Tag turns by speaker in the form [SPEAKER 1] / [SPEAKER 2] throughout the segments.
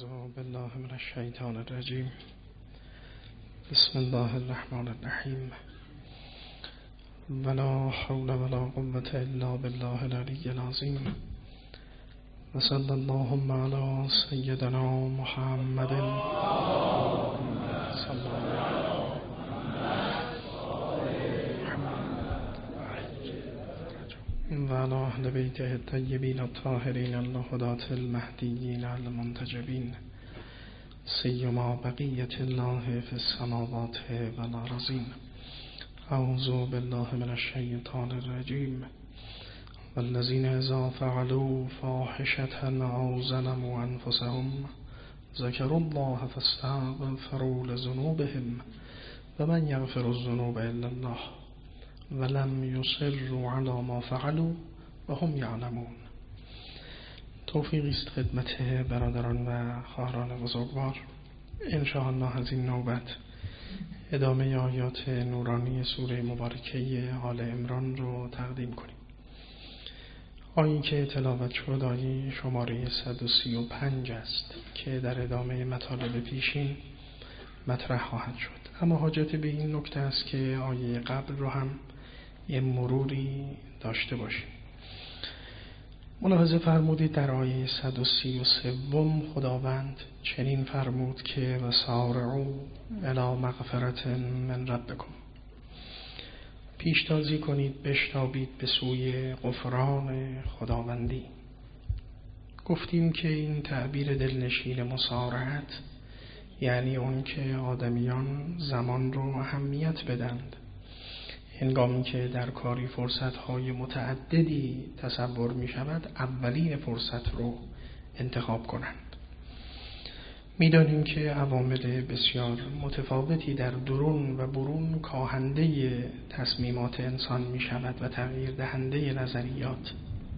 [SPEAKER 1] أعوذ بالله من الشیطان الرجیم. بسم الله الرحمن الرحیم. ولا حول ولا قوة الا بالله العلی العظیم. و صلی اللهم علی سیدنا محمد صلی الله و علی اهل بیته الطیبین الطاهرین الهداة المهدیین المنتجبین سیما بقیة الله فی السماوات والارضین. اعوذ بالله من الشیطان الرجیم. والذین اذا فعلوا فاحشة او ظلموا انفسهم ذکروا الله فاستغفروا لذنوبهم ومن یغفر الذنوب الا الله ولم یصروا علی ما فعلوا وهم یعلمون. توفیقی است خدمت برادران و خواهران بزرگوار. انشاءالله از این نوبت ادامه آیات نورانی سوره مبارکه آل عمران رو تقدیم کنیم. آیی که تلاوت شد آیه شماره 135 است که در ادامه مطالب پیشین مطرح خواهد شد. اما حاجت به این نکته است که آیه قبل رو هم یه مروری داشته باشیم. ملاحظه فرمودید در آیه 133 خداوند چنین فرمود که وسارعوا الی مغفرة من ربکم، پیشتازی کنید، بشتابید به سوی غفران خداوندی. گفتیم که این تعبیر دلنشین مسارعت یعنی اون که آدمیان زمان رو اهمیت بدند، هنگامی که در کاری فرصت‌های متعددی تصور می شود اولین فرصت رو انتخاب کنند. می‌دانیم که عوامل بسیار متفاوتی در درون و برون کاهنده تصمیمات انسان می شود و تغییر دهنده نظریات.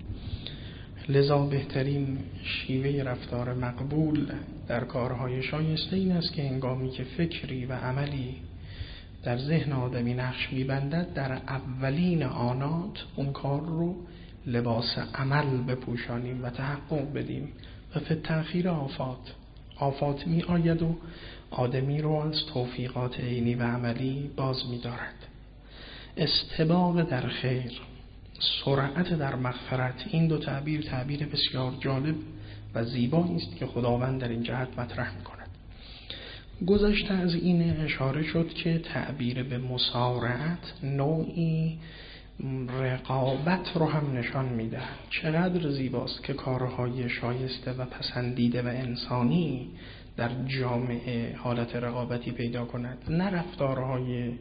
[SPEAKER 1] لذا بهترین شیوه رفتار مقبول در کارهای شایسته این است که هنگامی که فکری و عملی در ذهن آدمی نقش می‌بندد در اولین آنات اون کار رو لباس عمل بپوشانیم و تحقق بدیم و فی التأخیر آفات می آید و آدمی رو از توفیقات عینی و عملی باز می دارد. استباق در خیر، سرعت در مغفرت، این دو تعبیر بسیار جالب و زیبایی است که خداوند در این جهت مطرح می کند. گذشته از این اشاره شد که تعبیر به مسارعت نوعی رقابت رو هم نشان میده. چقدر زیباست که کارهای شایسته و پسندیده و انسانی در جامعه حالت رقابتی پیدا کند، نه رفتارهای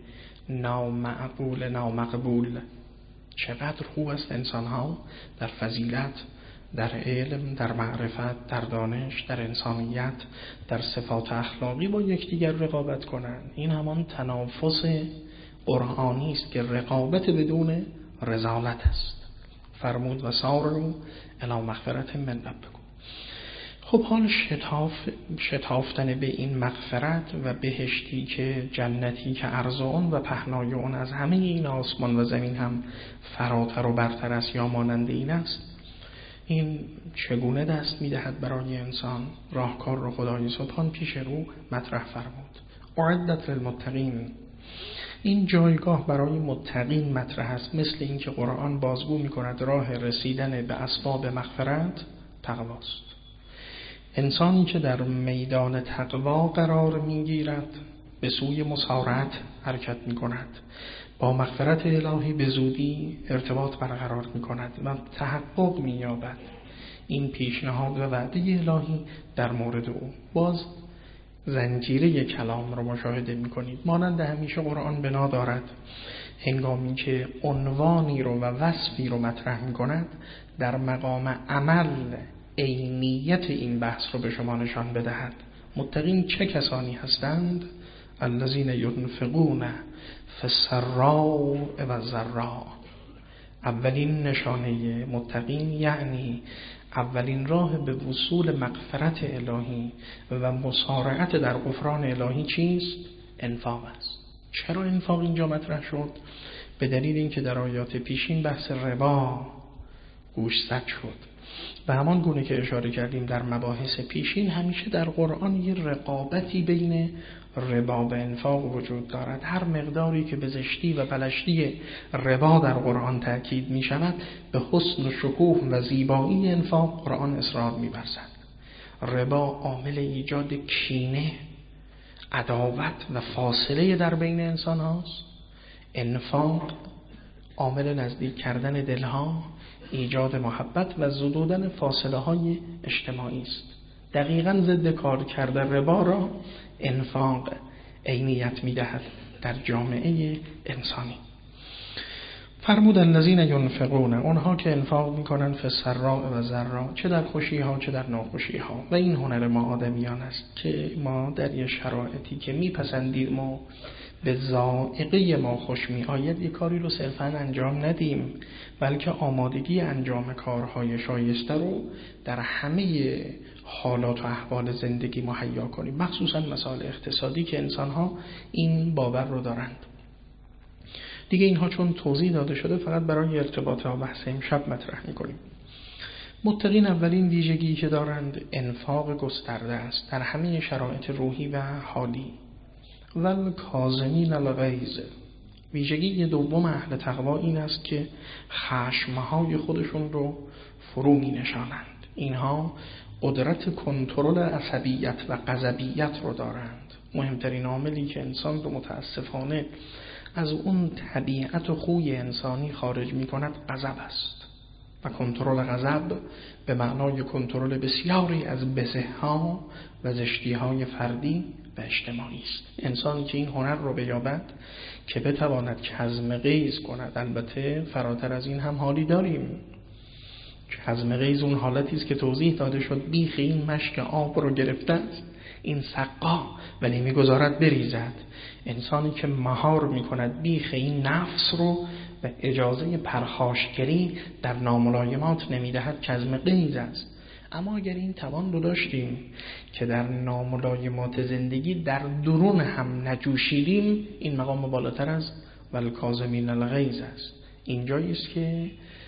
[SPEAKER 1] نامقبول. چقدر خوب است انسانها در فضیلت، در علم، در معرفت، در دانش، در انسانیت، در صفات اخلاقی با یکدیگر رقابت کنند. این همان تنافس قرآنی است که رقابت بدون رذالت است. فرمود و سارعوا الی مغفرة من ربکم. خب حال شتافتن به این مغفرت و بهشتی که جنتی که عرض اون و پهنای اون از همه این آسمان و زمین هم فراتر و برتر است یا مانند این است، این چگونه دست می‌دهد برای انسان؟ راهکار رو خدای سبحان پیش رو مطرح فرمود. اعدت للمتقین، این جایگاه برای متقین مطرح است. مثل این که قرآن بازگو می‌کند راه رسیدن به اسباب مغفرت تقواست. انسانی که در میدان تقوا قرار می‌گیرد به سوی مسارعت حرکت می‌کند، با مغفرت الهی به زودی ارتباط برقرار می‌کند و تحقق می‌یابد. این پیشنهاد و وعده الهی در مورد او. باز زنجیره کلام رو مشاهده می‌کنید. مانند همیشه قرآن بنا دارد هنگامی که عنوانی رو و وصفی رو مطرح می‌کند در مقام عمل عینیت این بحث رو به شما نشان بدهد. متقین چه کسانی هستند؟ الذین ينفقون فی السراء و الضراء. اولین نشانه متقین یعنی اولین راه به وصول مغفرت الهی و مسارعت در غفران الهی چیست؟ انفاق است. چرا انفاق اینجا مطرح شد؟ به دلیل اینکه در آیات پیشین بحث ربا گوشزد شد. و همان گونه که اشاره کردیم در مباحث پیشین، همیشه در قرآن یه رقابتی بین ربا و انفاق وجود دارد. هر مقداری که به زشتی و پلشتی ربا در قرآن تأکید می شود، به حسن و شکوه و زیبایی انفاق قرآن اصرار می ورزد. ربا عامل ایجاد کینه، عداوت و فاصله در بین انسان هاست. انفاق عامل نزدیک کردن دلها، ایجاد محبت و زدودن فاصله های اجتماعی است. دقیقاً ضد کار کردن ربا را انفاق عینیت می‌دهد در جامعه انسانی. فرمود الذین ینفقون، اونها که انفاق می‌کنند فی السراء و ضراء، چه در خوشی‌ها چه در ناخوشی‌ها. و این هنر ما آدمیان است که ما در یه شرایطی که می‌پسندیم و به ذائقه ما خوش می‌آید، یک کاری رو صرفاً انجام ندیم، بلکه آمادگی انجام کارهای شایسته رو در همه حالات و احوال زندگی مهیا کنیم، مخصوصاً مسائل اقتصادی که انسان‌ها این باور رو دارند. دیگه اینها چون توضیح داده شده، فقط برای ارتباط با بحث امشب مطرح می‌کنیم. متقین اولین ویژگی که دارند انفاق گسترده است در همه شرایط روحی و حالی. والکاظمین الغیظ، ویژگی دوم اهل تقوا این است که خشم‌های خودشون رو فرو می‌نشانند. اینها قدرت کنترل عصبیت و غضبیت رو دارند. مهمترین عاملی که انسان رو متاسفانه از اون طبیعت و خوی انسانی خارج می‌کند غضب است و کنترل غضب به معنای کنترل بسیاری از بزه‌ها و زشتی‌های فردی و اجتماعی است. انسانی که این هنر رو بیابد که بتواند کظم غیظ کند، البته فراتر از این هم حالی داریم. کظم غیظ اون حالتی است که توضیح داده شد، بیخ این مشک آب رو گرفته است این سقا و نمیگذارد بریزد. انسانی که مهار میکند بیخ این نفس رو و اجازه پرخاشگری در ناملایمات نمیدهد، کظم غیظ است. اما اگر این توان رو داشتیم که در ناملایمات زندگی در درون هم نجوشیدیم، این مقام بالاتر از والکاظمین الغیظ است. اینجایی است که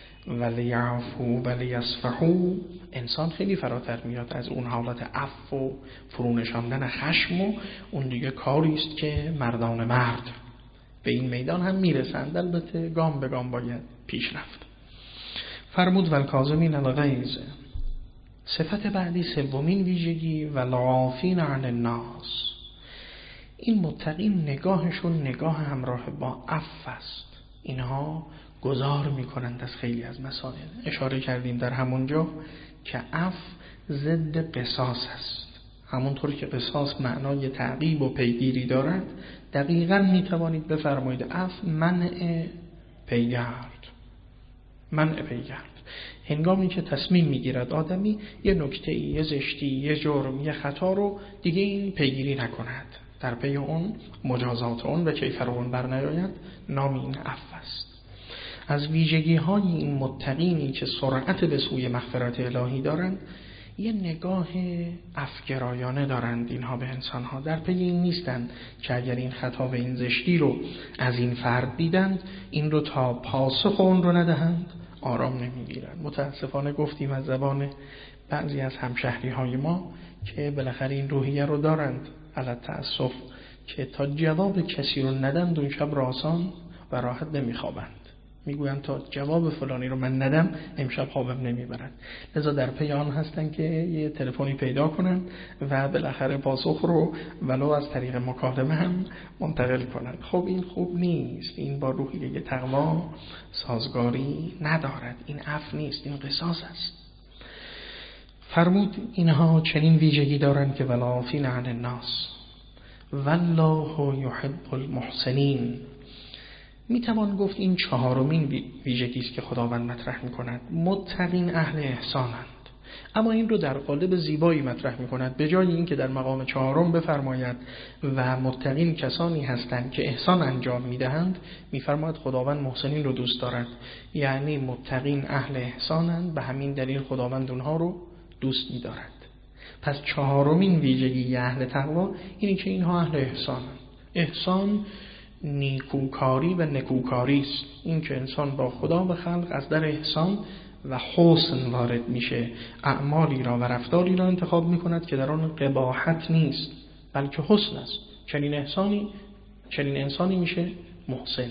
[SPEAKER 1] ولیعفو ولیصفحوا، انسان خیلی فراتر میاد از اون حالت عفو و فرونشاندن خشم، و اون دیگه کاری است که مردان مرد به این میدان هم میرسند، البته گام به گام باید پیش رفت. فرمود والکاظمین الغیظ. صفت بعدی، سومین ویژگی، والعافین عن الناس. این متقین نگاهشون نگاه همراه با عفو است. اینها گذار میکنند از خیلی از مسائل. اشاره کردیم در همونجا که عفو ضد قصاص است. همونطور که قصاص معنای تعقیب و پیگیری دارد، دقیقاً میتوانید بفرمایید عفو منع پیگرد. هنگامی که تصمیم میگیرد آدمی یه نکته، یه زشتی، یه جرم، یه خطا رو دیگه این پیگیری نکند، در پی اون مجازات اون و کیفر اون برنیاید، نام این عفو است. از ویژگی های این متقینی که سرعت به سوی مغفرت الهی دارند، یه نگاه عفوگرایانه دارند اینها به انسانها. در پی این نیستند که اگر این خطا و این زشتی رو از این فرد دیدند، این رو تا پاسخ اون رو ندهند آرام نمیگیرند. متاسفانه گفتیم از زبان بعضی از همشهری های ما که بالاخره این روحیه رو دارند، علت تأسف، که تا جواب کسی رو ندند اون شب راسان و راحت نمیخوابند. میگویند تا جواب فلانی رو من ندم امشب خوابم نمیبرد. لذا در پی آن هستن که یه تلفنی پیدا کنن و بالاخره پاسخ رو ولو از طریق مکالمه هم منتقل کنن. خب این خوب نیست، این با روحیه تقوا سازگاری ندارد. این عفو نیست، این قصاص است. فرمود اینها چنین ویژگی دارند که والعافین عن الناس والله یحب المحسنین. میتوان گفت این چهارمین ویژگی است که خداوند مطرح میکند. متقین اهل احسانند، اما این رو در قالب زیبایی مطرح میکند. به جای این که در مقام چهارم بفرماید و متقین کسانی هستند که احسان انجام میدهند، میفرماید خداوند محسنین رو دوست دارد. یعنی متقین اهل احسانند، به همین دلیل خداوند اونها رو دوست میدارد. پس چهارمین ویژگی اهل تقوا اینی که اینها اهل احسانند. احسان نیکوکاری و نکوکاری است. این که انسان با خدا و خلق از در احسان و حسن وارد میشه، اعمالی را و رفتاری را انتخاب میکند که در آن قباحت نیست بلکه حسن است. چنین انسانی میشه محسن.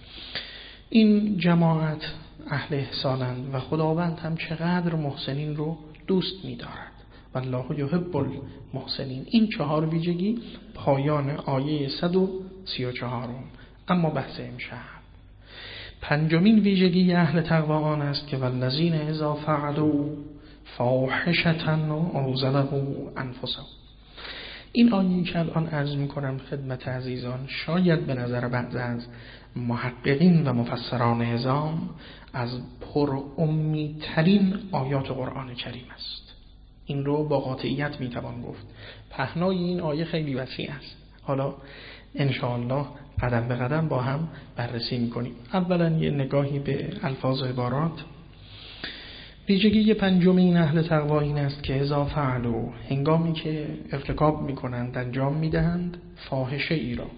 [SPEAKER 1] این جماعت اهل احسانند و خداوند هم چقدر محسنین رو دوست می‌دارد. والله یحب المحسنین. این 4 ویژگی پایان آیه 134. اما بحث امشب 5مین ویژگی اهل تقوا آن است که والذین اذا فعلوا فاحشة او ظلموا انفسهم. این آیه‌ای که الان عرض می‌کنم خدمت عزیزان شاید به نظر بعضی از محققین و مفسران عظام از پرامی‌ترین آیات قرآن کریم است. این رو با قاطعیت میتوان گفت. پهنای این آیه خیلی وسیع است. حالا انشاءالله قدم به قدم با هم بررسی میکنیم. اولا یه نگاهی به الفاظ و عبارات. ویژگی 5 این اهل تقوا این است که اذا فعلوا، هنگامی که ارتکاب میکنند، انجام میدهند، فاحشه ای را.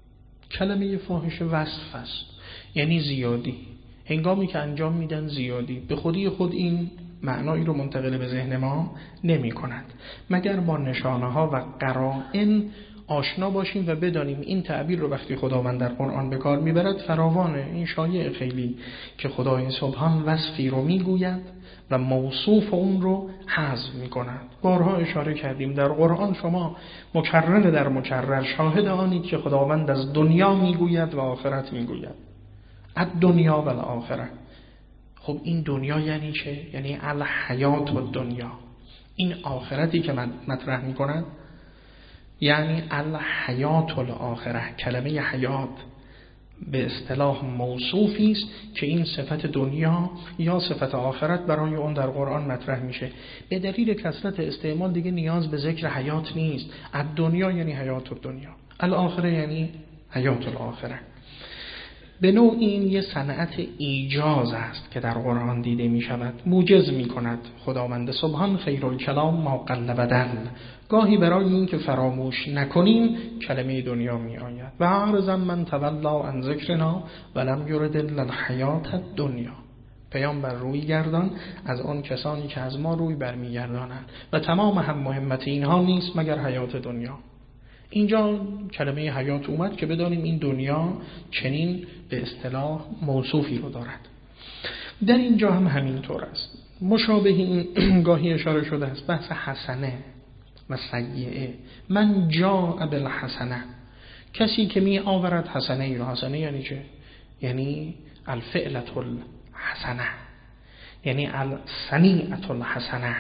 [SPEAKER 1] کلمه فاحشه وصف است، یعنی زیادی. هنگامی که انجام میدن زیادی، به خودی خود این معنایی رو منتقل به ذهن ما نمی کند، مگر با نشانه ها و قرائن آشنا باشیم و بدانیم این تعبیر رو وقتی خداوند در قرآن به کار میبرد فراوانه. این شایع خیلی که خدای سبحان وصفی رو میگوید و موصوف اون رو حذف میکند. بارها اشاره کردیم در قرآن شما مکرر در مکرر شاهد آنید که خداوند از دنیا میگوید و آخرت میگوید. الدنیا و الاخره. خب این دنیا یعنی چه؟ یعنی الحیات و دنیا. این آخرتی که مطرح میکنند یعنی الحیات الاخره. کلمه حیات به اصطلاح موصوفی است که این صفت دنیا یا صفت آخرت برای اون در قرآن مطرح میشه. به دلیل کثرت استعمال دیگه نیاز به ذکر حیات نیست. الدنیا یعنی حیات الدنیا، الاخره یعنی حیات الاخره. به نوع این یه صنعت ایجاز است که در قرآن دیده می شود. موجز می کند خداوند سبحان خیرالکلام ما قل بدل. گاهی برای این که فراموش نکنیم کلمه دنیا می آید. و اعرض من تولا عن ذکرنا ولم یرد الا الحیات الدنیا. پیامبر روی گردان از آن کسانی که از ما روی برمیگردانند و تمام هم مهمت اینها نیست مگر حیات دنیا. اینجا کلمه حیات اومد که بدانیم این دنیا چنین به اصطلاح موصوفی رو دارد. در اینجا هم همینطور است. مشابه این گاهی اشاره شده است بحث حسنه و سیئه. من جاء بالحسنه، کسی که می آورد حسنه ای رو. حسنه یعنی چه؟ یعنی الفعلة الحسنه، یعنی الصنیعة الحسنه.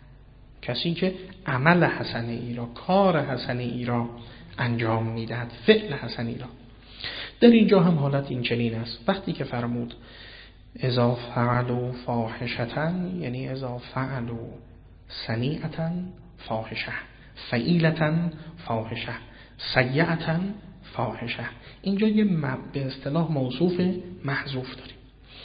[SPEAKER 1] کسی که عمل حسنه ای را، کار حسنه ای را انجام میدهد، فعل حسنه ای را. در اینجا هم حالت این چنین است. وقتی که فرمود اذا فعلوا فاحشة، یعنی اذا فعلوا صنیعة فاحشه، فعیلة فاحشه، سیئة فاحشه. اینجا یه به اصطلاح موصوف محذوف داریم.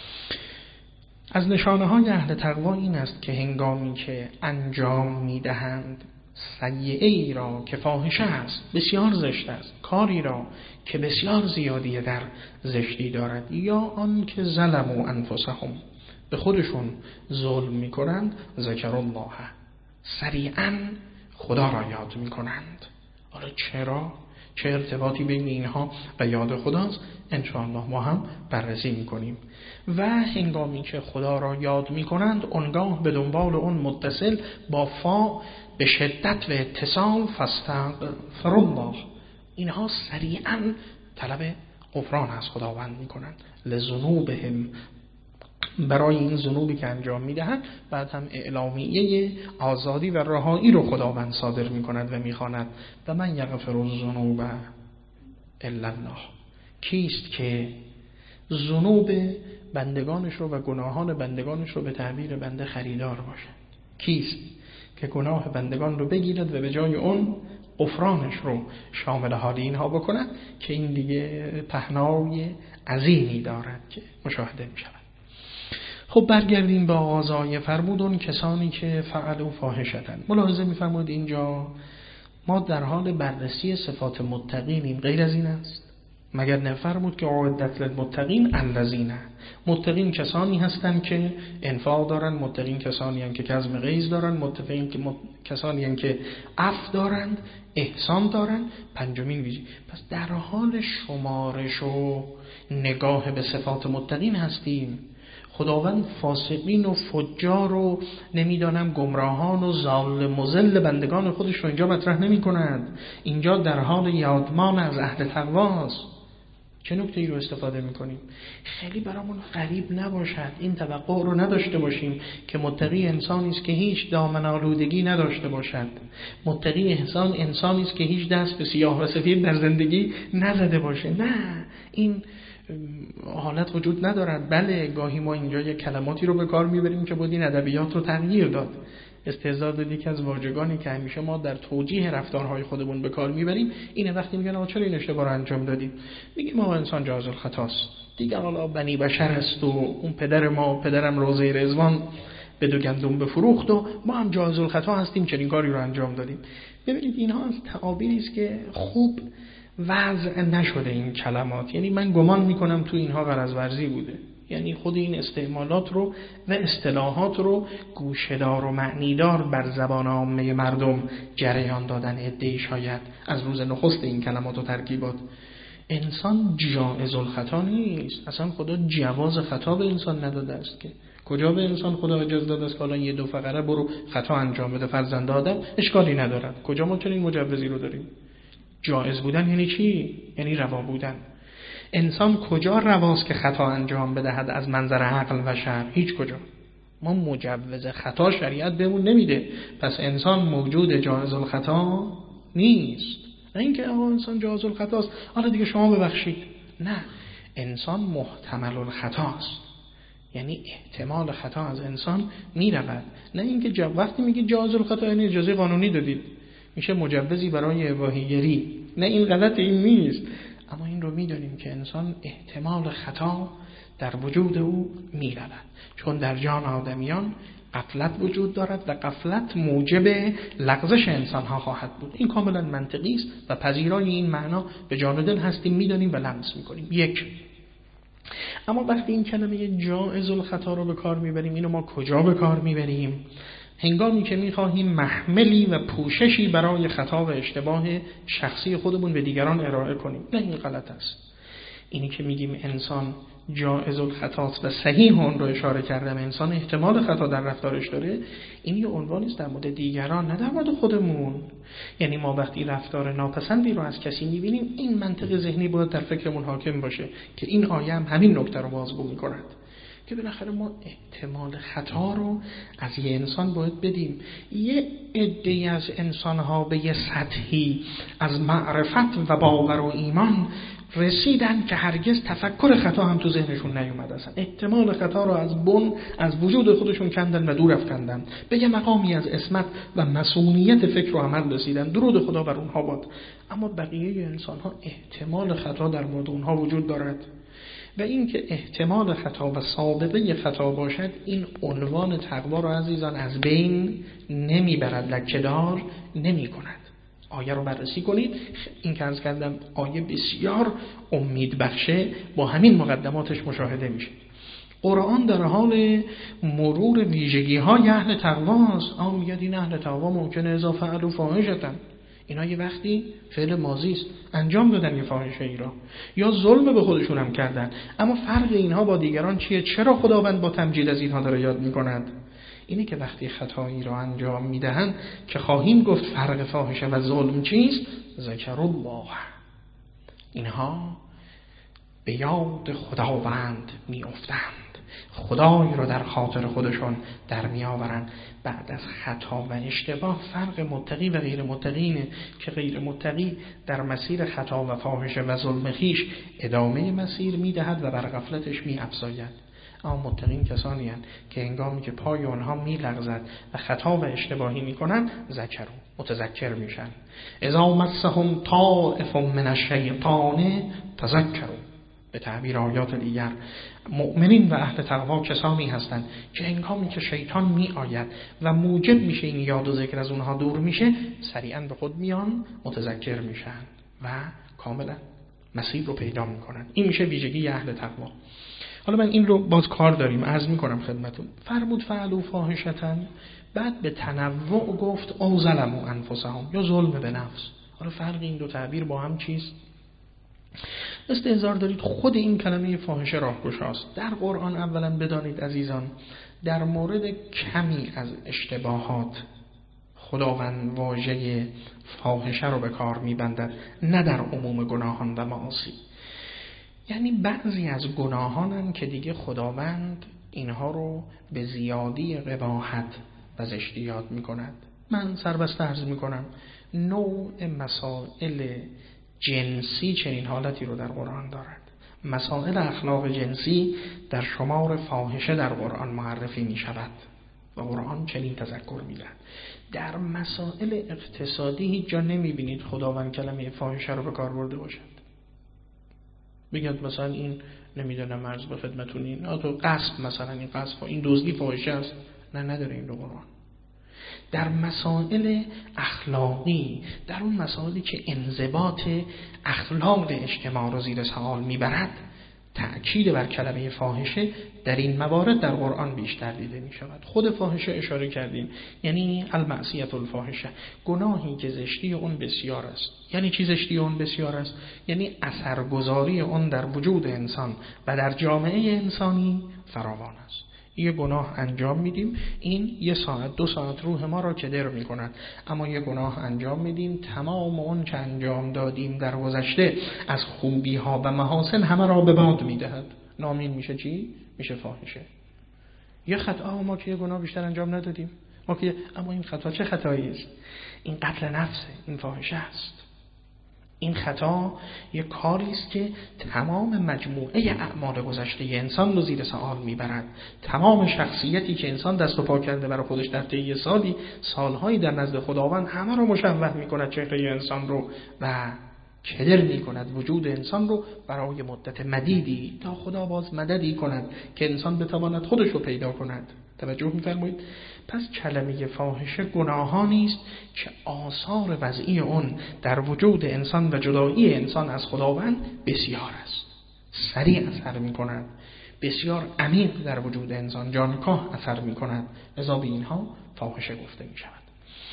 [SPEAKER 1] از نشانه های اهل تقوا این است که هنگامی که انجام میدهند سیئه ای را که فاحشه است، بسیار زشت است، کاری را که بسیار زیادی در زشتی دارد، یا آن که ظلموا انفسهم، به خودشون ظلم میکنند، ذکر الله، سریعا خدا را یاد میکنند. حالا چرا؟ چه ارتباطی بین اینها و یاد خداست؟ انشاءالله ما هم بررسی میکنیم. و هنگامی که خدا را یاد میکنند اونگاه به دنبال اون متصل با فا به شدت و اتصال فاستغفر الله، اینها سریعا طلب غفران از خداوند میکنند لذنوبهم، برای این ذنوبی که انجام میدهند. بعد هم اعلامیه آزادی و رهایی رو خداوند صادر میکند و میخواند و من یغفر الذنوب الا الله. کیست که ذنوب بندگانش رو و گناهان بندگانش رو به تعبیر بنده خریدار باشه؟ کیست که گناه بندگان رو بگیرد و به جای اون غفرانش رو شامل حال اینها بکند؟ که این دیگه پهنای عظیمی دارد که مشاهده می شود. خب برگردیم به آغازای فرمودون کسانی که فعلوا فاحشةً. ملاحظه می‌فرمایید اینجا ما در حال بررسی صفات متقینیم، غیر از این است؟ مگر نفرمود که اعدت للمتقین الذین، متقین کسانی هستند که انفاق دارن، متقین کسانی هستند که کظم غیظ دارن، متقین کسانی هستند که عفو دارند، احسان دارن. پنجمین ویژگی. پس در حال شمارش و نگاه به صفات متقین هستیم. خداوند فاسقین و فجار و نمیدانم گمراهان و ظالم و مذل بندگان خودش رو اینجا مطرح نمی کند. اینجا در حال یادمان از اهل تقواست. چه نکته‌ای رو استفاده می‌کنیم؟ خیلی برامون غریب نباشد، این توقع رو نداشته باشیم که متقی انسانی است که هیچ دامن آلودگی نداشته باشد. متقی انسانی است که هیچ دست به سیاه و سفید در زندگی نزده باشه. نه، این حالت وجود ندارد. بله، گاهی ما اینجا یک کلماتی رو به کار میبریم که بود این ادبیات رو تغییر داد. استهزاء داد یکی از واژگانی که همیشه ما در توجیه رفتارهای خودمون به کار میبریم اینه وقتی میگن آقا چرا این اشتباه رو انجام دادیم، میگیم ما انسان جایز الخطاست دیگه، حالا بنی بشر است و اون پدرم روزه رضوان به دو گندم بفروخت و ما هم جایز الخطا هستیم چنین کاری رو انجام دادیم. ببینید اینها از تعابیری است که خوب وضع نشده این کلمات. یعنی من گمان میکنم تو اینها غرض ورزی بوده، یعنی خود این استعمالات رو و اصطلاحات رو گوشه‌دار و معنیدار بر زبان عامه مردم جریان دادن عده‌ای شاید از روز نخست این کلمات و ترکیبات. انسان جایز الخطا نیست، اصلا خدا جواز خطا به انسان نداده است که. کجا به انسان خدا اجازه داده است که الان یه دو فقره برو خطا انجام بده، فرزند آدم اشکالی ندارد؟ کجا ما چنین مجوزی رو داریم؟ جایز بودن یعنی چی؟ یعنی روا بودن. انسان کجا رواست که خطا انجام بدهد از منظر عقل و شرع؟ هیچ کجا. ما مجوز خطا شریعت بهمون نمیده. پس انسان موجود جایز الخطا نیست. نه اینکه انسان جایز الخطاست حالا دیگه شما ببخشید. نه، انسان محتمل الخطاست، یعنی احتمال خطا از انسان میرود. نه اینکه وقتی میگی جایز الخطا یعنی اجازه قانونی دادید میشه مجوزی برای اباحیگری. نه، این غلط، این نیست. اما این رو میدونیم که انسان احتمال خطا در وجود او میرود، چون در جان آدمیان غفلت وجود دارد و غفلت موجب لغزش انسان ها خواهد بود. این کاملا منطقی است و پذیرای این معنا به جان و دل هستیم، میدونیم و لمس میکنیم. یک. اما وقتی این کلمه جایز الخطا رو به کار میبریم، اینو ما کجا به کار میبریم؟ هنگامی که میخواهیم محملی و پوششی برای خطا و اشتباه شخصی خودمون به دیگران ارائه کنیم. نه، این غلط است. اینی که میگیم انسان جایز الخطاست و صحیح اون رو اشاره کردم، انسان احتمال خطا در رفتارش داره، این یه عنوانی است در مورد دیگران، نه در مورد خودمون. یعنی ما وقتی رفتار ناپسندی رو از کسی میبینیم، این منطق ذهنی باید در فکرمون حاکم باشه که این آیه هم همین نکته رو بازگو میکند که بالاخره ما احتمال خطا رو از یه انسان باید بدیم. یه عده‌ای از انسان‌ها به یه سطحی از معرفت و باور و ایمان رسیدن که هرگز تفکر خطا هم تو ذهنشون نیومد. اصلا احتمال خطا رو از بن از وجود خودشون کندن و دور افکندن، به یه مقامی از عصمت و مسئولیت فکر و عمل رسیدن. درود خدا بر اونها باد. اما بقیه انسان‌ها احتمال خطا در مورد اونها وجود دارد و این که احتمال خطا و سابقه خطا باشد، این عنوان تقوا را عزیزان از بین نمیبرد، لکه‌دار نمی کند. آیه رو بررسی کنید. این که عرض کردم آیه بسیار امید بخشه، با همین مقدماتش مشاهده میشه. قرآن در حال مرور ویژگی های اهل تقواست. میگه این اهل تقوا ممکنه اذا فعلوا فاحشة، اینا یه وقتی فعل ماضی است، انجام دادن یه فاحشه ای را یا ظلم به خودشون هم کردن. اما فرق اینها با دیگران چیه؟ چرا خداوند با تمجید از اینها داره یاد میکند؟ اینه که وقتی خطایی را انجام میدهند که خواهیم گفت فرق فاحشه و ظلم چیست، ذکر الله، اینها به یاد خداوند میافتند، خدای رو در خاطر خودشون در میآورند. بعد از خطا و اشتباه فرق متقی و غیر متقینه که غیر متقی در مسیر خطا و فاحشه و ظلم خویش ادامه مسیر میدهد و بر غفلتش میافزاید. اما متقین کسانی هستند که هنگامی که پای آنها میلغزد و خطا و اشتباهی میکنن، ذکروا، متذکر میشن. اذا مسهم طائف من الشیطان تذکروا. به تعبیر آیات دیگر، مؤمنین و اهل تقوا کسانی هستند که هنگامی که شیطان می آید و موجب میشه این یاد و ذکر از اونها دور میشه، سریعا به خود میان، متذکر میشن و کاملا مسیر رو پیدا میکنن. این میشه ویژگی اهل تقوا. حالا من این رو باز کار داریم عرض میکنم خدمتون. فرمود فعلوا فاحشة، بعد به تنوع گفت او ظلموا انفسهم، یا ظلم به نفس. حالا فرق این دو تعبیر با هم چیست؟ استحضار دارید خود این کلمه فاحشه راهگشاست. در قرآن اولا بدانید عزیزان، در مورد کمی از اشتباهات خداوند واژه فاحشه رو به کار میبندد، نه در عموم گناهان و معاصی. یعنی بعضی از گناهانن که دیگه خداوند اینها رو به زیادی قباحت و زشتی یاد میکند. من سربسته عرض میکنم نوع مسائل جنسی چنین حالتی رو در قرآن دارد. مسائل اخلاق جنسی در شمار فاحشه در قرآن معرفی می شود و قرآن چنین تذکر می دهد. در مسائل اقتصادی هیچ جا نمی بینید خداوند کلمه فاحشه رو به کار برده باشد. بگید مثلا این نمیدونم عرض به خدمتون این تو قصب، مثلا این قصب این دزدی فاحشه است. نه، نداره این رو قرآن. در مسائل اخلاقی، در اون مسائلی که انضباط اخلاق اجتماع رو زیر سوال میبرد، تأکید بر کلمه فاحشه در این موارد در قرآن بیشتر دیده می شود. خود فاحشه اشاره کردیم، یعنی المعصیة الفاحشه، گناهی که زشتی اون بسیار است. یعنی چی زشتی اون بسیار است؟ یعنی اثرگذاری اون در وجود انسان و در جامعه انسانی فراوان است. یه گناه انجام میدیم، این 1 ساعت 2 ساعت روح ما را کدر میکند، اما یه گناه انجام میدیم، تمام اون که انجام دادیم در گذشته از خوبی ها و محاسن همه را به باد میدهد. نامین میشه چی؟ میشه فاحشه. یه خطا، ما که یه گناه بیشتر انجام ندادیم، ما که اما این خطا چه خطایی است؟ این قتل نفسه، این فاحشه است. این خطا یک کاری است که تمام مجموعه اعمال گذشته انسان رو زیر سوال میبرد. تمام شخصیتی که انسان دست و پا کرده برای خودش در طی سالهایی در نزد خداوند همه رو مشوه میکند، چهره انسان رو، و کدر میکند وجود انسان رو برای مدت مدیدی، تا خدا باز مددی کند که انسان بتواند خودش رو پیدا کند. توجه می‌فرمایید؟ پس کلمه فاحشه گناهانی است که آثار وضعی اون در وجود انسان و جدایی انسان از خداوند بسیار است. سریع اثر می‌کند، بسیار عمیق در وجود انسان جانکاه اثر می‌کند. لذا به اینها فاحشه گفته می‌شود.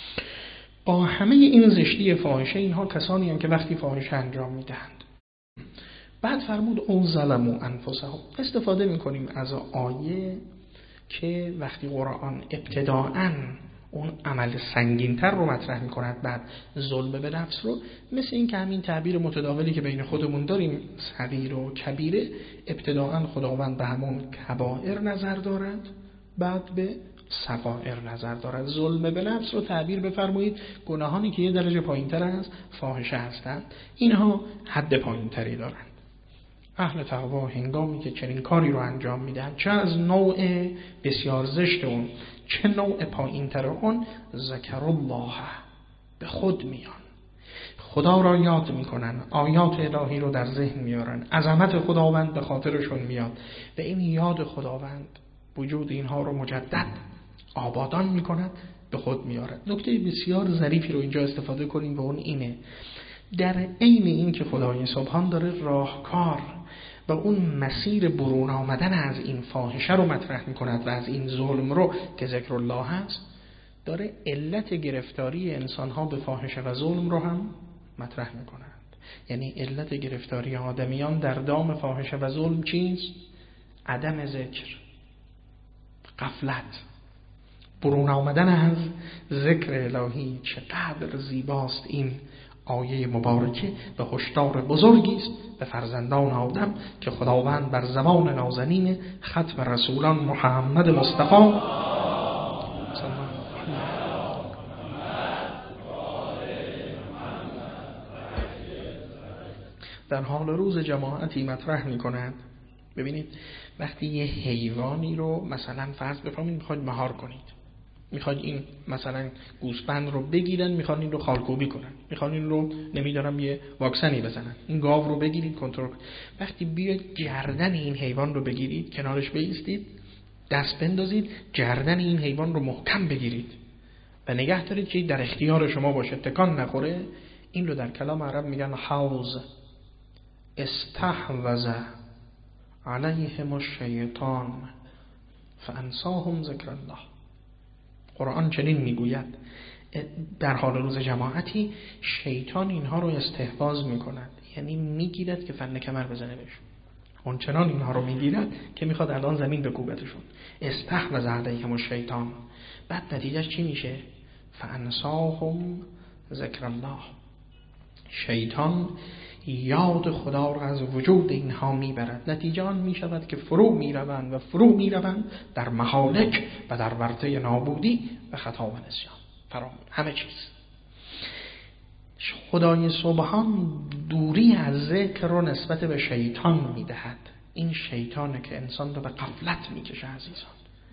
[SPEAKER 1] با همه این زشتی فاحشه، اینها کسانی هستند که وقتی فاحشه انجام می‌دهند. بعد فرمود او ظلموا انفسهم. استفاده می‌کنیم از آیه که وقتی قرآن ابتداءً اون عمل سنگین‌تر رو مطرح می‌کند، بعد ظلم به نفس رو، مثل این که همین تعبیر متداولی که بین خودمون داریم، صغیر و کبیره، ابتداءً خداوند به همون کبائر نظر دارد، بعد به صغائر نظر دارد. ظلم به نفس رو تعبیر بفرمایید گناهانی که یه درجه پایین‌تر از فاحشه هستند، اینها حد پایین‌تری دارند. اهل تقوا هنگامی که چنین کاری رو انجام میدن، چه از نوع بسیار زشت اون، چه نوع پایین تر اون، ذکر الله، به خود میان، خدا را یاد میکنن، آیات الهی رو در ذهن میارن، عظمت خداوند به خاطرشون میاد و این یاد خداوند وجود اینها رو مجدد آبادان میکند، به خود میارد. نکته بسیار ظریفی رو اینجا استفاده کنیم و اون اینه، در عین این که خدای سبحان داره راهکار و اون مسیر برون آمدن از این فاحشه رو مطرح میکند و از این ظلم رو که ذکر الله هست، داره علت گرفتاری انسانها به فاحشه و ظلم رو هم مطرح میکند. یعنی علت گرفتاری آدمیان در دام فاحشه و ظلم چیست؟ عدم ذکر، غفلت، برون آمدن از ذکر الهی. چقدر زیباست این آیه مبارکه و هشدار بزرگی است به فرزندان آدم که خداوند بر زبان نازنین ختم رسولان محمد مصطفی در حال روز جماعتی مطرح می کند. ببینید وقتی یه حیوانی رو مثلا فرض بفرمایید میخواید مهار کنید، میخواید این مثلا گوسفند رو بگیرن، میخوان این رو خالکوبی کنن، میخوان این رو نمیدونم یه واکسنی بزنن، این گاو رو بگیرید کنترل کنید. وقتی بیاید گردن این حیوان رو بگیرید، کنارش بایستید، دست بندازید، گردن این حیوان رو محکم بگیرید و نگه دارید که در اختیار شما باشه، تکان نخوره. این رو در کلام عرب میگن حوض. استحوذ علیهم الشیطان فانساهم ذکر الله. قرآن چنین میگوید در حال روز جماعتی شیطان اینها رو استحواذ میکند، یعنی میگیرد که فن کمر بزنه بهشون، اون چنان اینها رو میگیرد که میخواد الان زمین بکوبتشون. استحوذ علیهم الشیطان، بعد نتیجهش چی میشه؟ فانساهم ذکر الله. شیطان یاد خدا را از وجود اینها میبرد، نتیجه آن میشود که فرو میروند در مهالک و در ورطه نابودی و خطا و نسیان، همه چیز. خدای سبحان دوری از ذکر رو نسبت به شیطان میدهد. این شیطانه که انسان رو به غفلت میکشه عزیزان.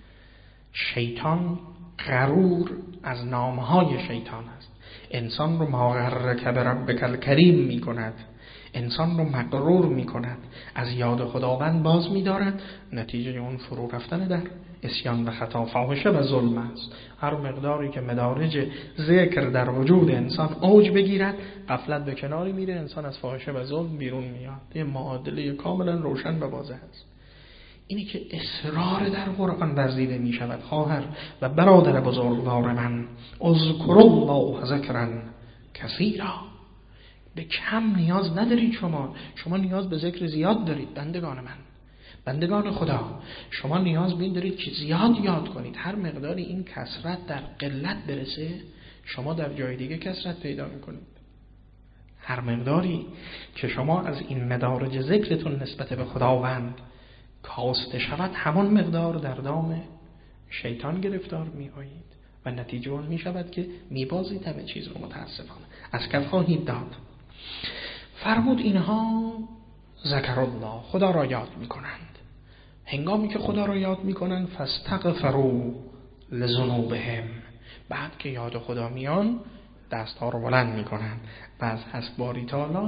[SPEAKER 1] شیطان غرور از نامهای شیطان است. انسان رو ما غرک بربک الکریم میکند، انسان رو مغرور میکند، از یاد خداوند باز میدارد. نتیجه اون فرو رفتن در عصیان و خطا، فاحشه و ظلم است. هر مقداری که مدارج ذکر در وجود انسان اوج بگیرد، غفلت به کناری میره، انسان از فاحشه و ظلم بیرون میاد. یه معادله کاملا روشن و واضح است. اینی که اصرار در قرآن ورزیده می شود. خواهر و برادر بزرگوار من، اذکروا الله ذکرا کثیرا. به کم نیاز ندارید شما نیاز به ذکر زیاد دارید. بندگان من، بندگان خدا، شما نیاز به این دارید که زیاد یاد کنید. هر مقداری این کثرت در قلت برسه، شما در جای دیگه کثرت پیدا میکنید. هر مقداری که شما از این مدارج ذکرتون نسبت به خداوند کاسته شود، همان مقدار در دام شیطان گرفتار می آیید و نتیجه اون می شود که می بازید همه چیز رو. متاسفانه از کف خواهید داد. فرمود اینها ذکر الله، خدا را یاد می کنند. هنگامی که خدا را یاد می کنند فاستغفروا لذنوبهم، بعد که یاد خدا میان دستها رو بلند می کنند و از حسب باری تعالی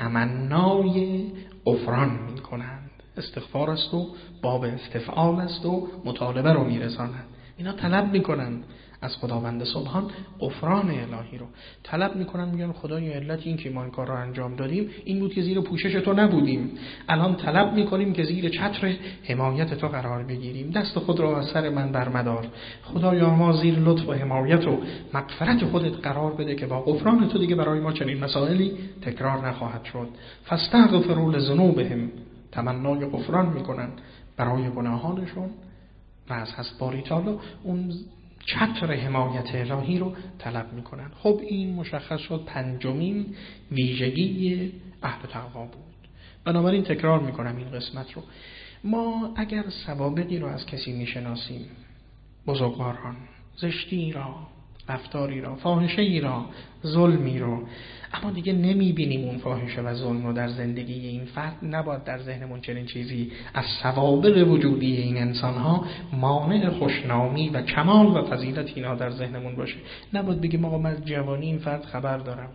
[SPEAKER 1] تمنای غفران می کنند. استغفار است و باب استفعال است و مطالبه رو میرساند. اینا طلب میکنن از خداوند سبحان غفران الهی رو طلب میکنن، میگن خدای علت این که ما این کار رو انجام دادیم این بود که زیر پوشش تو نبودیم، الان طلب میکنیم که زیر چتر حمایت تو قرار بگیریم، دست خود رو از سر من برمدار، خدایا ما زیر لطف و حمایت و مغفرت خودت قرار بده که با غفران تو دیگه برای ما چنین مسائلی تکرار نخواهد شد. فاستغفروا لذنوبهم، تمنای غفران میکنن برای گناهانشون و از حسب باری تعالی اون چتر حمایت الهی رو طلب میکنن. خب این مشخص شد پنجمین ویژگی اهل تقوا بود. بنابراین تکرار میکنم این قسمت رو. ما اگر سوابقی رو از کسی میشناسیم، بزرگواران، زشتی را، رفتاری را، فاحشه‌ای را، ظلمی رو، اما دیگه نمیبینیم اون فاحشه و ظلم رو در زندگی این فرد، نباید در ذهنمون چنین چیزی از سوابق وجودی این انسان‌ها مانع خوشنامی و کمال و فضیلت اینا در ذهنمون باشه. نباید بگیم آقا من از جوانی این فرد خبر دارم،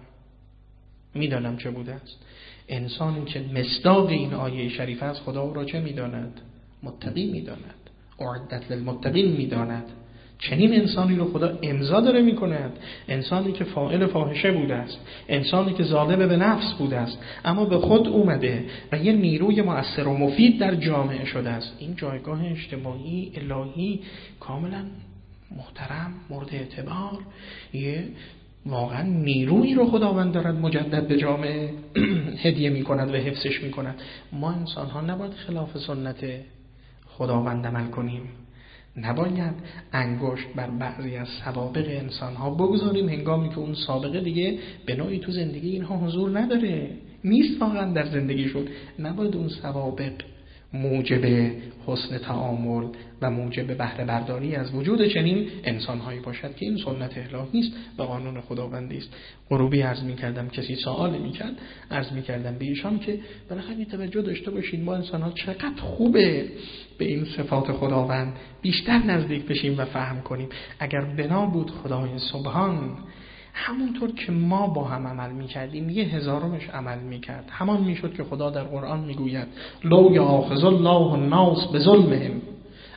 [SPEAKER 1] میدانم چه بوده است. انسانی که مصداق این آیه شریفه از خدا او را چه میداند؟ متقی میداند، اعدت للمتقین میداند. چنین انسانی رو خدا امضا داره میکند. انسانی که فاعل فاحشه بوده است، انسانی که ظالم به نفس بوده است، اما به خود اومده و یه نیروی مؤثر و مفید در جامعه شده است. این جایگاه اجتماعی الهی کاملا محترم، مورد اعتبار، یه واقعا نیرویی رو خداوند دارد مجدد به جامعه هدیه میکند و حفظش میکند. ما انسان ها نباید خلاف سنت خداوند عمل کنیم، نباید انگشت بر بعضی از سوابق انسان ها بگذاریم هنگامی که اون سابقه دیگه به نوعی تو زندگی اینها حضور نداره، نیست واقعا در زندگیشون. نباید اون سوابق موجب حسن تعامل و موجب بهره برداری از وجود چنین انسان‌هایی باشد که این سنت الهی است و قانون خداوندی است. غروبی عرض می‌کردم، کسی سوال می‌کرد، عرض می‌کردم به ایشان که بالاخره توجه داشته باشید ما انسان‌ها چقدر خوبه به این صفات خداوند بیشتر نزدیک بشیم و فهم کنیم. اگر بنا بود خدای سبحان همونطور که ما با هم عمل میکردیم 1000مش عمل میکرد، همان میشد که خدا در قرآن میگوید لو یاخذ الله الناس بظلمهم،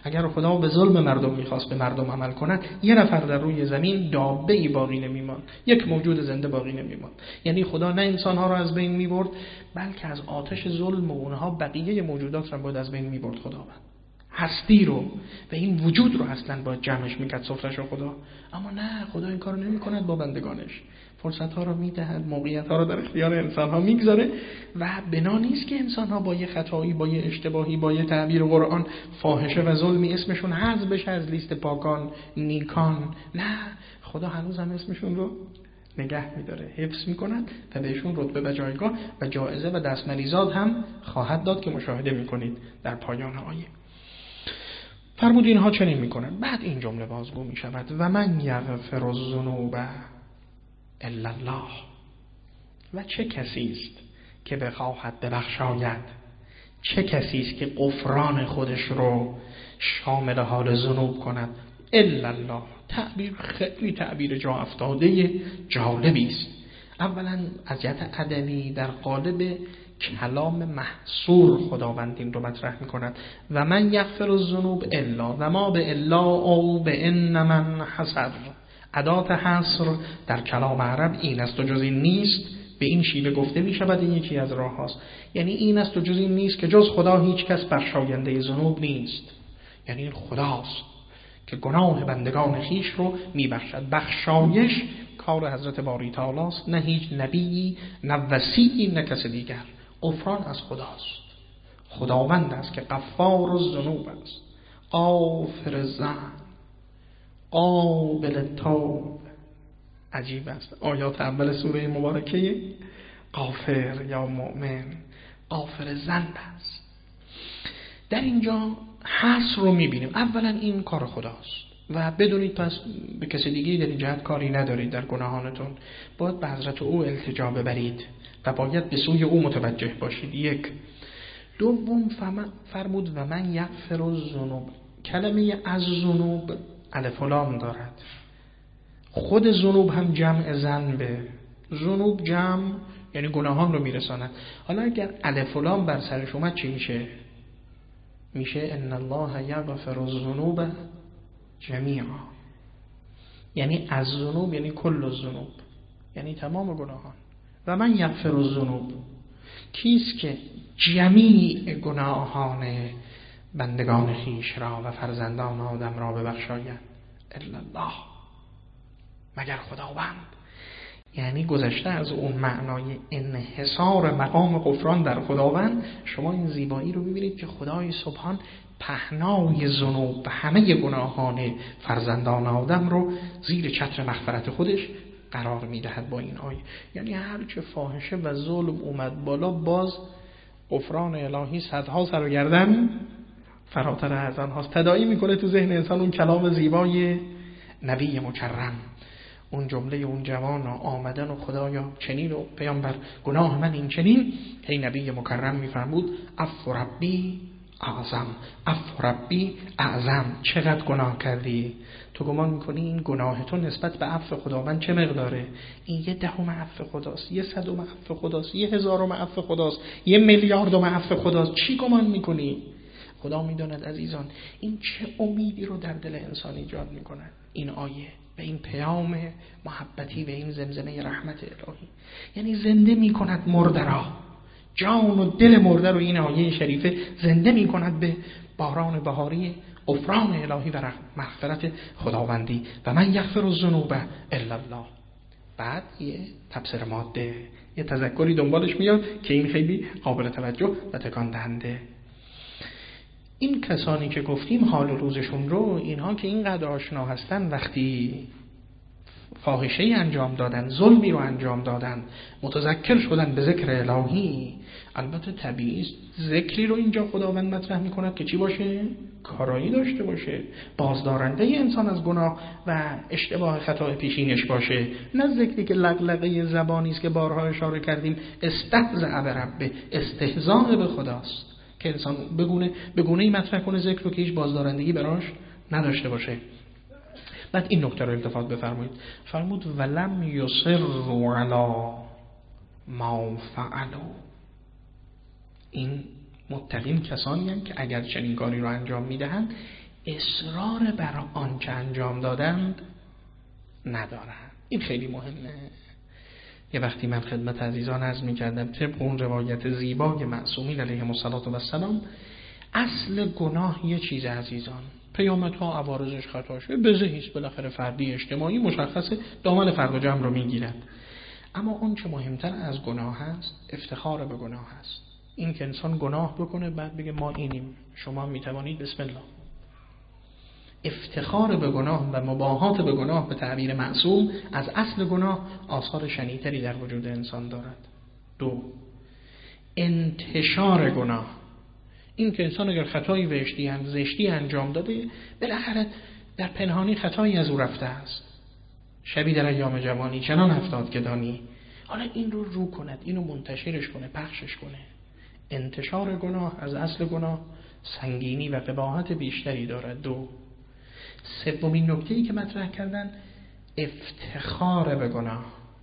[SPEAKER 1] اگر خدا به ظلم مردم میخواست به مردم عمل کند، یه نفر در روی زمین دابه‌ای باقی نمیماند، یک موجود زنده باقی نمیماند. یعنی خدا نه انسانها رو از بین میبرد، بلکه از آتش ظلم اونها بقیه موجودات رو باید از بین میبرد خداوند. هستی رو و این وجود رو اصلا باید جمعش میکرد سفرش خدا. اما نه، خدا این کارو نمیکند با بندگانش. فرصت ها رو میدهد، موقعیت ها رو در اختیار انسان ها میگذاره و بنا نیست که انسان ها با یه خطایی، با یه اشتباهی، با یه تعبیر قرآن فاحشه و ظلمی اسمشون حذف بشه از لیست پاکان نیکان. نه، خدا هنوز هم اسمشون رو نگه میداره، حفظ میکنن و بهشون رتبه و جایگاه و جایزه و دستمریزات هم خواهد داد که مشاهده میکنید در پایان آیه. فرمود اینها چنین میکنن. بعد این جمله بازگو میشود و من یغفر الذنوب الا الله. و چه کسی است که بخواهد ببخشاید؟ چه کسی است که غفران خودش رو شامل حال ذنوب کند؟ الا الله. تعبیر خیلی تعبیر جا افتاده جالبی است. اولا از جهت ادبی در قالب کلام محصور خداوند این رو مطرح می‌کند و من یغفر الذنوب الا و ما به الا او به ان من حصر. ادات حصر در کلام عرب این است و جز این نیست. به این شیوه گفته می شود این یکی از راه هاست. یعنی این است و جز این نیست که جز خدا هیچ کس بخشاینده ذنوب نیست. یعنی این خداست که گناه بندگان خیش رو می بخشد. بخشایش کار حضرت باری تعالی است، نه هیچ نبیی، نه وصیی، نه کس دیگر. غفران از خداست. خداوند است که غفار الذنوب است، غافر الذنب، قابل التوب. عجیب است. آیات اول سوره مبارکه غافر یا مؤمن غافر ذنب است. در اینجا حصر رو میبینیم. اولا این کار خداست و بدونید پس به کسی دیگه در این جهت کاری ندارید در گناهانتون. باید به حضرت او التجا ببرید و باید به سوی او متوجه باشید. یک. دوم فرمود و من یغفر الذنوب. کلمه از ذنوب الف و لام دارد. خود ذنوب هم جمع ذنبه. ذنوب جمع یعنی گناهان رو میرساند. حالا اگر الف و لام بر سرش اومد چی میشه؟ میشه ان الله یغفر الذنوب جمیعا. یعنی از ذنوب یعنی کل الذنوب، یعنی تمام گناهان. و من یغفر الذنوب، کیست که جمیع گناهان بندگان خیش را و فرزندان آدم را ببخشاید؟ الا الله، مگر خداوند. یعنی گذشته از اون معنای انحصار مقام غفران در خداوند، شما این زیبایی رو ببینید که خدای سبحان پهنای ذنوب و همه گناهان فرزندان آدم رو زیر چتر مغفرت خودش قرار میدهد با این آیه. یعنی هر چه فاحشه و ظلم اومد بالا، باز غفران الهی صدها سر و گردن فراتر از آن هاست. تداعی میکنه تو ذهن انسان اون کلام زیبای نبی مکرم، اون جمله اون جوان آمدن و خدایا چنین و پیامبر گناه من این چنین. هی نبی مکرم میفرمود عفو ربی اعظم، عفو ربی اعظم. چقدر گناه کردی؟ تو گمان میکنی این گناه تو نسبت به عفو خداوند چه مقداره؟ این 10 عفو خداست، 100 عفو خداست، 1000 عفو خداست، 1 میلیارد عفو خداست. چی گمان میکنی؟ خدا میداند عزیزان این چه امیدی رو در دل انسان ایجاد میکنه این آیه و این پیام محبتی و این زمزمه رحمت الهی. یعنی زنده میکند مرده را، جان و دل مرده رو این آیه شریفه زنده میکند به باران بهاری غفران الهی و مغفرت خداوندی. و من یغفر الذنوب الا الله. بعد یه تفسیر ماده، یه تذکری دنبالش میاد که این خیلی قابل توجه و تکان دهنده. این کسانی که گفتیم حال روزشون رو، اینها که اینقدر آشنا هستن وقتی فاحشه‌ای انجام دادن، ظلمی رو انجام دادن، متذکر شدن به ذکر الهی، البته طبیعی است ذکری رو اینجا خداوند مطرح می‌کند که چی باشه؟ کارایی داشته باشه، بازدارنده انسان از گناه و اشتباه خطا پیشینش باشه، نه ذکری که لغلقه زبانی است که بارها اشاره کردیم استهزاء برب، استهزاء به خداست که انسان به گونه‌ای مطرح کنه ذکر رو که هیچ بازدارندگی براش نداشته باشه. بعد این نکته رو التفات بفرمایید. فرمود ولم یصروا علی ما فعلوا. این متقین کسانی هستند که اگر چنین کاری رو انجام میدهند اصرار بر آنچه انجام دادند ندارند. این خیلی مهمه. یه وقتی من خدمت عزیزان عرض می‌کردم طبق اون روایت زیبای معصومین علیهم السلام اصل گناه یه چیز عزیزان، پیامدها عوارضش خطاشه، بزهیست بالاخره فردی اجتماعی مشخصه، دامن فرد و جمع رو میگیرد. اما اون چه مهمتر از گناه هست افتخار به گناه هست. این که انسان گناه بکنه بعد بگه ما اینیم، شما میتوانید، بسم الله. افتخار به گناه و مباهات به گناه به تعبیر معصوم از اصل گناه آثار شنیع‌تری در وجود انسان دارد. 2. انتشار گناه، این که انسان اگر خطایی و زشتی انجام داده بالاخره در پنهانی خطایی از او رفته است، شبی در ایام جوانی چنان افتاد که دانی، حالا این رو کند، اینو منتشرش کنه، پخشش کنه. انتشار گناه از اصل گناه سنگینی و قباحت بیشتری دارد. 2. سومین نکته‌ای که مطرح کردن افتخار به گناه.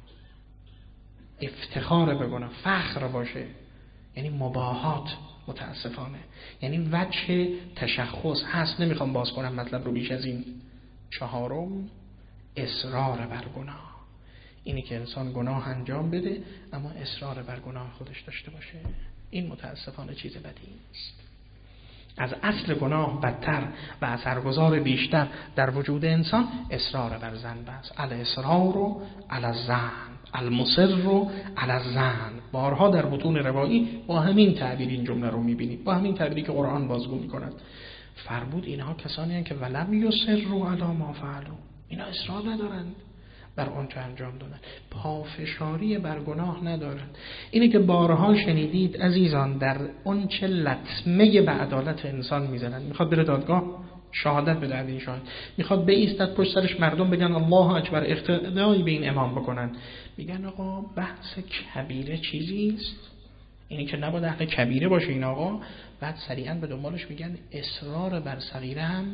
[SPEAKER 1] افتخار به گناه فخر باشه، یعنی مباهات، متاسفانه یعنی وجه تشخص هست. نمیخوام باز کنم مطلب رو بیش از این. 4. اصرار بر گناه، اینی که انسان گناه انجام بده اما اصرار بر گناه خودش داشته باشه. این متاسفانه چیز بدی است. از اصل گناه بدتر و اثرگذار بیشتر در وجود انسان اصرار بر ذنب است. الاصرار علی الذنب، المصر علی الذنب. بارها در متون روایی با همین تعبیر این جمله رو می‌بینید، با همین تعبیری که قرآن بازگو می‌کند. فرمود اینها کسانی هستند که ولم یصروا علی ما فعلوا، اینا اصرار ندارند بر آنچه انجام دادن، پافشاری بر گناه ندارند. اینه که بارها شنیدید عزیزان در اون چه لطمه به عدالت انسان میزنن. میخواد بره دادگاه شهادت بده، این شاهد میخواد بایستد پشت سرش مردم بگن الله اکبر، اقتدایی به این امام بکنن، میگن آقا بحث کبیره چیزیست، اینی که نباید اهل کبیره باشه این آقا. بعد سریعا به دنبالش میگن اصرار بر صغیره هم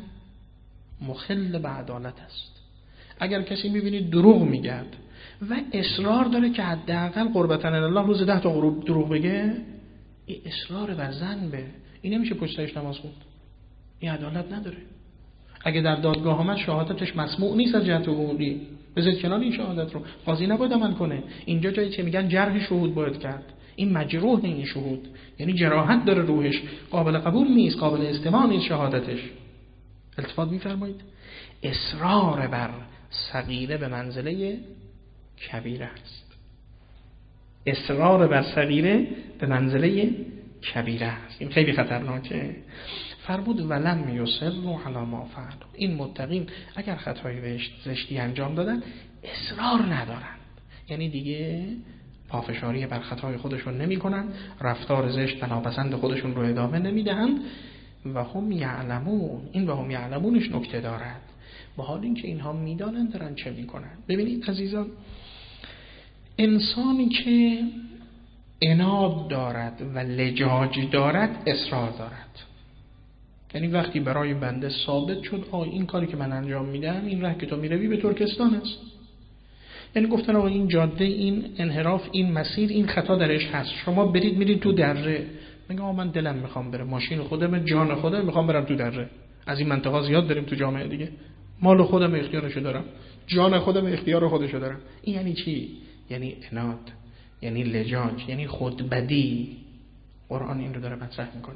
[SPEAKER 1] مخل به عدالت است. اگر کسی میبینید دروغ میگرد و اصرار داره که حداقل قربتن الله روز 10 تا دروغ بگه، این اصرار بر ذنبه، این نمیشه پشت سرش نماز خوند، این عدالت نداره. اگه در دادگاه آمد شهادتش مسموع نیست از جهت حقوقی، بذارید کنار این شهادت رو، قاضی نباید عمل کنه. اینجا جایی که میگن جرح شهود باید کرد، این مجروح این شهود، یعنی جراحت داره روحش، قابل قبول نیست، قابل استماع نیست شهادتش. التفات میفرمایید. اصرار بر صغیره به منزله کبیره است. اصرار بر صغیره به منزله کبیره است. این خیلی خطرناکه. فرمود ولم یصروا علی ما فعلوا. این متقین اگر خطایی زشتی انجام دادن اصرار ندارند، یعنی دیگه پافشاری بر خطای خودشون نمی کنن، رفتار زشت و ناپسند خودشون رو ادامه نمی دهند. و هم یعلمون، این و هم یعلمونش نکته دارد، با حال اینکه اینها میدانن دارن چه میکنن. ببینید عزیزان، انسانی که عناد دارد و لجاج دارد اصرار دارد. یعنی وقتی برای بنده ثابت شد این کاری که من انجام میدم، این راه که تو میروی به ترکستان است، یعنی گفتن آقا این جاده، این انحراف، این مسیر، این خطا درش هست، شما برید میرید تو دره. میگه آقا من دلم میخوام برم، ماشین خودم، جان خودم، میخوام برم تو دره. از این منطقه زیاد داریم تو جامعه دیگه، مال خودم اختیارشو دارم، جان خودم اختیار خودشو دارم. این یعنی چی؟ یعنی عناد، یعنی لجاج، یعنی خودبدی. قرآن این رو داره مطرح میکنه.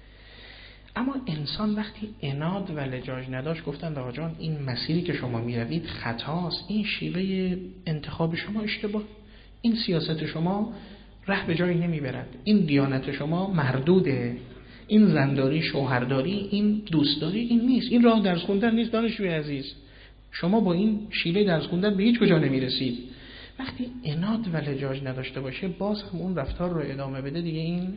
[SPEAKER 1] اما انسان وقتی عناد و لجاج نداشت، گفتن آقا جان این مسیری که شما میروید خطاست، این شیوه انتخاب شما اشتباه، این سیاست شما ره به جایی نمیبرد، این دیانت شما مردوده، این زنداری، شوهرداری، این دوستداری، این نیست، این راه درس خوندن نیست دانشجوی عزیز، شما با این شیوه درس خوندن به هیچ کجا نمیرسید. وقتی عناد و لجاج نداشته باشه، باز هم اون رفتار رو ادامه بده، دیگه این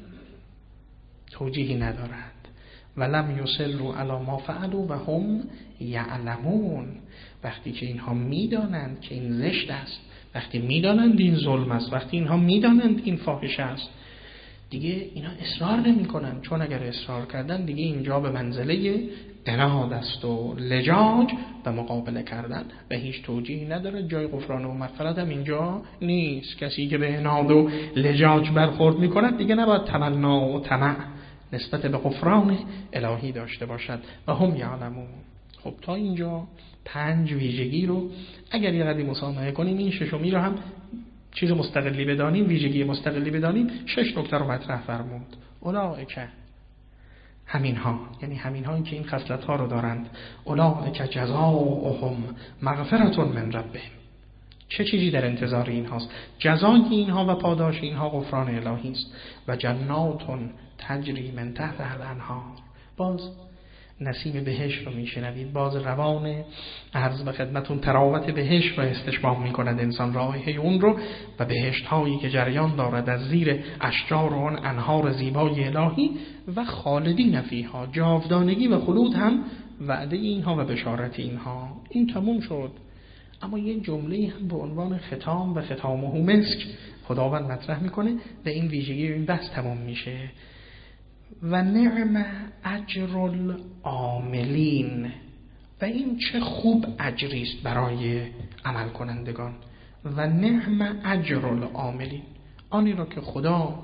[SPEAKER 1] توجیهی ندارد. ولم یصروا علی ما فعلوا و هم یعلمون. وقتی که اینها میدانند که این زشت است، وقتی میدانند این ظلم است، وقتی اینها میدانند این فاحشه است، دیگه اینا اصرار نمی کنن، چون اگر اصرار کردن دیگه اینجا به منزله عناد است و لجاج و مقابله کردن و هیچ توجیهی نداره. جای غفران و مغفرت هم اینجا نیست. کسی که به عناد و لجاج برخورد می کند دیگه نباید تمنا و طمع نسبت به غفران الهی داشته باشد و هم یعلمون. خب تا اینجا 5 ویژگی رو اگر یه قدری مسامحه کنیم، این ششمی رو هم چیز مستقلی بدانیم، ویژگی مستقلی بدانیم، 6 نکته رو مطرح فرمود. اولئک، همین ها، یعنی همین هایی که این خصلت ها رو دارند، اولئک جزاؤهم مغفرة من ربهم. چه چیزی در انتظار اینهاست؟ جزای اینها و پاداش اینها غفران الهی است و جنات تجری من تحتها الانهار. باز نسیم بهشت رو میشنوید، باز روان عرض به خدمتون تراوت بهشت رو استشمام میکند انسان، رائحه اون رو، و بهشت هایی که جریان دارد از زیر اشجار و آن انهار زیبای الهی و خالدین فیها، جاودانگی و خلود هم وعده اینها و بشارت اینها. این تموم شد. اما یه جمله هم به عنوان ختام و ختامه مسک خداوند مطرح میکنه و این ویژگی این بحث تموم میشه. و نعم اجر العاملین، و این چه خوب اجری است برای عمل کنندگان. و نعم اجر العاملین، آنی را که خدا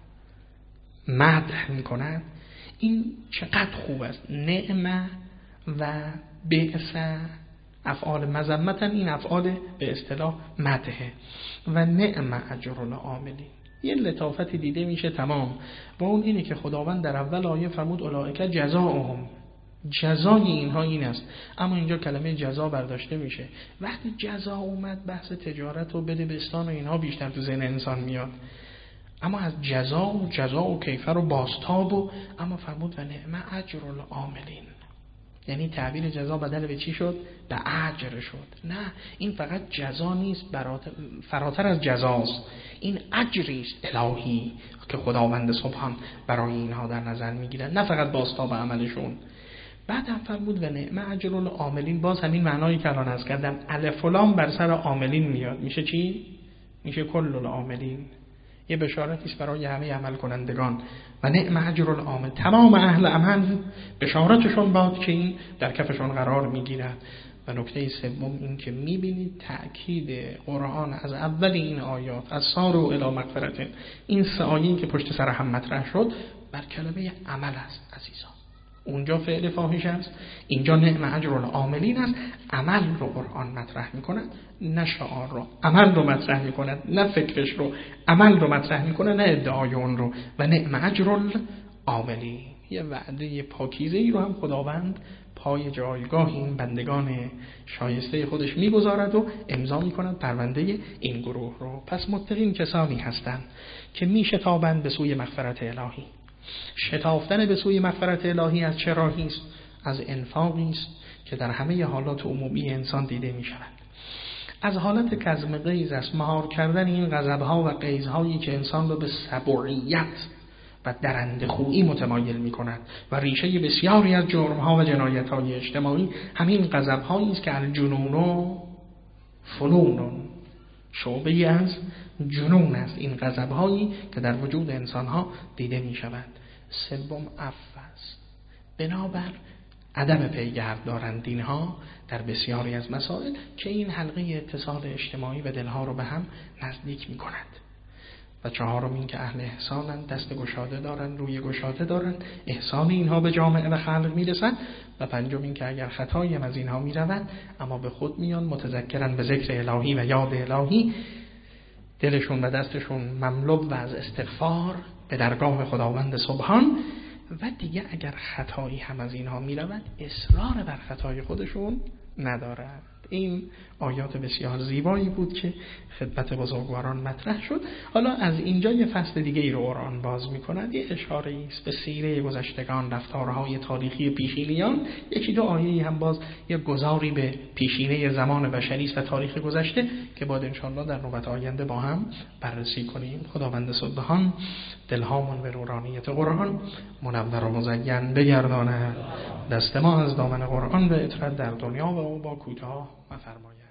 [SPEAKER 1] مدح میکند، این چقدر خوب است. نعم و بئس افعال مذمتن، این افعال به اصطلاح مدحه. و نعم اجر العاملین، یه لطافتی دیده میشه تمام با اون اینه که خداوند در اول آیه فرمود اولئک جزاؤهم، جزای اینها این است، اما اینجا کلمه جزا برداشته میشه. وقتی جزا اومد بحث تجارت و بده بستان و اینها بیشتر تو ذهن انسان میاد، اما از جزا و کیفر و بازتاب و اما فرمود و نعم اجر العاملین، یعنی تعبیر جزا بدل به چی شد؟ به اجر شد. نه، این فقط جزا نیست، فراتر از جزاست، این اجری است الهی که خداوند سبحان برای اینها در نظر میگیرن، نه فقط بازتاب عملشون. بعد هم فرمود و نعم اجر العاملین، باز همین معنایی که الان عرض کردم، الف و لام بر سر عاملین میاد، میشه چی؟ میشه کل العاملین، یه بشارتی است برای همه عمل کنندگان. و نعم اجر العامل، تمام اهل عمل بشارتشون باد که این در کفشون قرار میگیرد. و نکته سوم این که میبینید تأکید قرآن از اول این آیات، از ساروا الی مغفرة، این 3 آیه‌ای که پشت سر هم مطرح شد بر کلمه عمل است عزیزان. اونجا فعل فاحش است، اینجا نعم اجر العاملین است. عمل رو قرآن مطرح میکند، نه شعار رو. عمل رو مطرح میکند، نه فکرش رو. عمل رو مطرح میکند، نه ادعای اون رو. و نعم اجر العاملین، یه وعده پاکیزه ای رو هم خداوند پای جایگاه این بندگان شایسته خودش میگذارد و امضا میکند پرونده این گروه رو. پس متقین کسانی هستند که میشتابند به سوی مغفرت الهی. شتافتن به سوی مغفرت الهی از چه راهی است؟ از انفاقی است که در همه حالات عمومی انسان دیده می شود. از حالت کظم غیظ است، مهار کردن این غضب‌ها و غیظ‌هایی که انسان را به سبوعیت و درندخویی متمایل می کند و ریشه بسیاری از جرم‌ها و جنایت‌های اجتماعی همین غضب‌هایی است که الجنون و فنون، شعبه‌ای از جنون است این غضب‌هایی که در وجود انسان‌ها دیده می شود. سوم عفو است، بنابر عدم پیگرد دارند اینها در بسیاری از مسائل که این حلقه اتصال اجتماعی و دلها رو به هم نزدیک می کند. و چهارم این که اهل احسانند، دست گشاده دارند، روی گشاده دارند، احسان اینها به جامعه و خلق می رسند. و پنجم این که اگر خطایی هم از اینها می روند اما به خود میان، متذکرن به ذکر الهی و یاد الهی، دلشون و دستشون مملو و از استغفار به درگاه خداوند سبحان. و دیگه اگر خطایی هم از اینها می رود اصرار بر خطای خودشون ندارد. این آیات بسیار زیبایی بود که خدمت بزرگواران مطرح شد. حالا از اینجا یه فصل دیگه ای رو قرآن باز می کند، یه اشاره است به سیره گذشتگان، رفتارهای تاریخی پیشینیان. یکی دو آیه هم باز یه گذاری به پیشینه زمان بشری است و تاریخ گذشته که بعد انشاءالله در نوبت آینده با هم بررسی کنیم. خداوند سبحان دلهامون به نورانیت قرآن منور و مزین بگردانه، دست ما از دامن قرآن به اطرد در دنیا و عقبی کوتاه مفرماید.